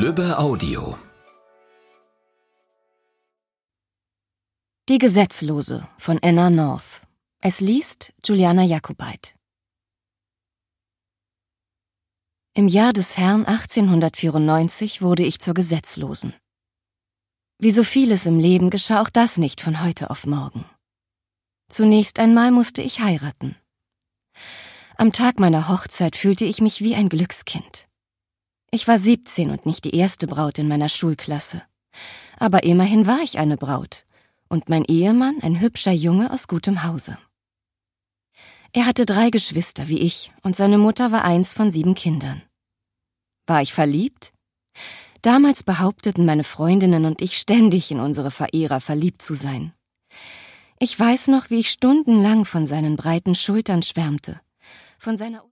Lübbe Audio. Die Gesetzlose von Anna North. Es liest Juliana Jakobait. Im Jahr des Herrn 1894 wurde ich zur Gesetzlosen. Wie so vieles im Leben geschah auch das nicht von heute auf morgen. Zunächst einmal musste ich heiraten. Am Tag meiner Hochzeit fühlte ich mich wie ein Glückskind. Ich war 17 und nicht die erste Braut in meiner Schulklasse. Aber immerhin war ich eine Braut und mein Ehemann ein hübscher Junge aus gutem Hause. Er hatte 3 Geschwister wie ich und seine Mutter war eins von 7 Kindern. War ich verliebt? Damals behaupteten meine Freundinnen und ich ständig in unsere Verehrer verliebt zu sein. Ich weiß noch, wie ich stundenlang von seinen breiten Schultern schwärmte, von seiner